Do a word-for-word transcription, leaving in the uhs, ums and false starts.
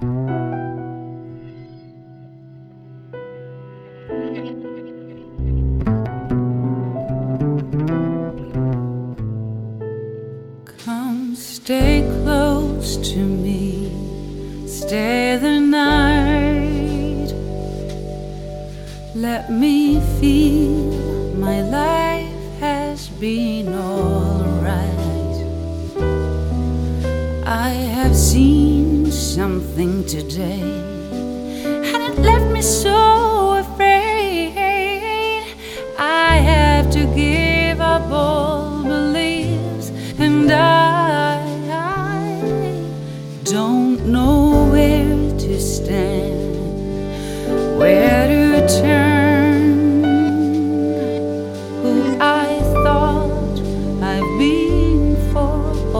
Come stay close to me, stay the night. Let me feel my life has been alright. I have seen something today, and it left me so afraid. I have to give up all beliefs, and I, I don't know where to stand, where to turn.